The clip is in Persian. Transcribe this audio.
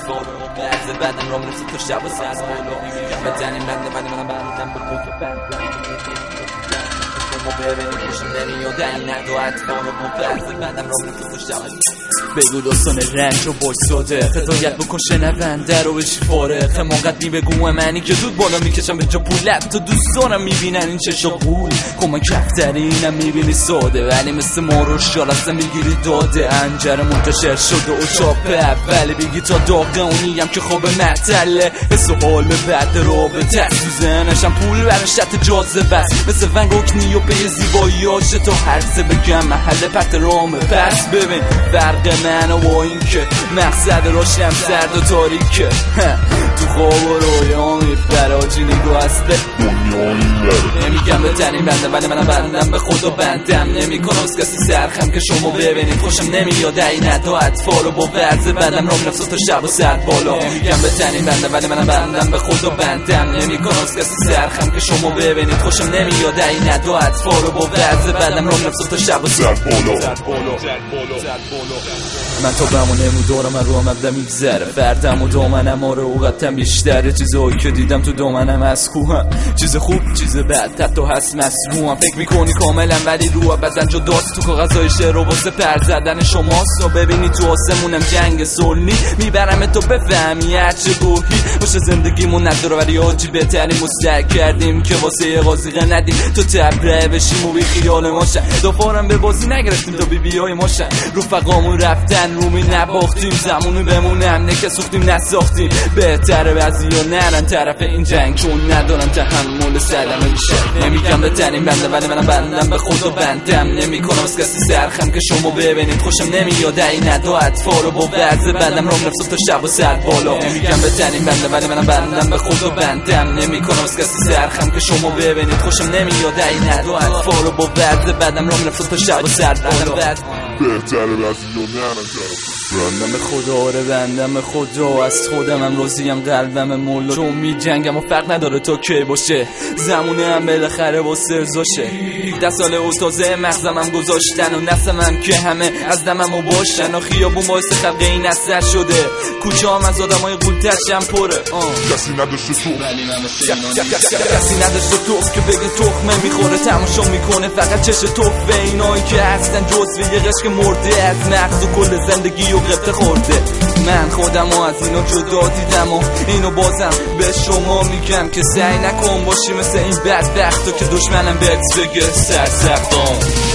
اطفال لحظه بعدم را میرسه تا شب و سر بالا میگم به تنیم بنده ولی منم بندم به خود بند ببینی خوشم نمیاد این ندو اطفال و لحظه بعدم را میرسه تا شب بگو داستان رنج و بایستاده هدایت بکن شنونده رو بشی فارغ موقعی بگو منی که زود بالا میکشم به جا پولت تو دوستانم میبینن این چشا قول کمک کفترینم میبینی ساده ولی مثل ما رو شالسته میگیری داده انجر منتشر شده و چاپ اولی بگی تا داغه اونیم که خواب معطله مثل حال به بعد رو به تحسوزنشم پول برشت جازه بس مثل ونگوک نیو به زیبایی هاشه تا هرسه بگم محل پت رامه پس ببین فرق من و با این که مقصد راشم سرد و تاریکه تو خواب و رویامی فراجی نگاه هسته نمیگم به تنیم بنده ولی منم بندم به خدا بندم نمیکنم از کسی سرخم که شما ببینید خوشم نمیاد عینت و اطفال و با وضع بدم را میرفت تا شب و سرد بالا نمیگم به تنیم بنده ولی منم بندم به خدا بندم نمیکنم از کسی سرخم که شما ببینید خوشم نمیاد عینت و اطفال و با وضع بدم را میرفت تا شب و سرد بالا من تا بمونه دارم من رو مبدأ میگذره فردم و دامنم آره اوقاتم بیشتره چیزایی که دیدم تو دامنم از کوهم چیز خوب چیز بد حتی هست مسموم فکر میکنی کاملا ولی رو بدن جداست تو کاغذهای شعر و واسه پر زدن شماست و ببینی تو آسمونم جنگ سلمی میبرم تو بفهمی هرچه گوهی باشه زندگیمون نداره ولی آجی بهترین مستحق کردیم که واسه یه قاضیقه ندیم تو تبره بشیم و بی خیال ماشن دفارم به بازی نگرفتیم تا بی بی های ماشن رفقامون رفتن رومی نباختیم زمونو بمونم نکه سوختیم نساختیم بهتره بعضی ها نرن طرف این جنگ چون ندارن تحمل سلمه میشه نمیگم به تنیم بنده ولی منم بندم به خدا بندم نمیکنم از کسی سرخم که شما ببینید خوشم نمیاد عینت و اطفال و با وضع بدم را میرفت تا شب و سرد بالا نمیگم به تنیم بنده ولی منم بندم به خدا بندم نمیکنم از کسی سرخم که شما ببینید خوشم نمیاد عینت و اطفال و با وضع بدم را میرفت تا شب و سرد بالا بهتره بعضی ها نرن بندم به خدا آره بندم به خدا از خودمم راضیم قلبم مولا چون می جنگم و فرق نداره تا کی باشه زمونه هم بالاخره واسه ارزاشه 17 سال استازه مغزمم گذاشتن و نسمم که همه از دمم و باشن و خیابون باعث خلق این اثر شده کوچه هم از آدم های قولترشم پره کسی نداشته تو کسی نداشته تو که بگه تخمه میخوره تماشا میکنه فقط چش توفه اینایی که هستن جزوی یه قشق مرده از مغز و کل زندگی و قطه خورده من خودم و از اینو جدا دیدم و اینو بازم به شما میگم که سعی نکن باشی مثل این بدبخت تو که دشمنم بهت بگه سرسختم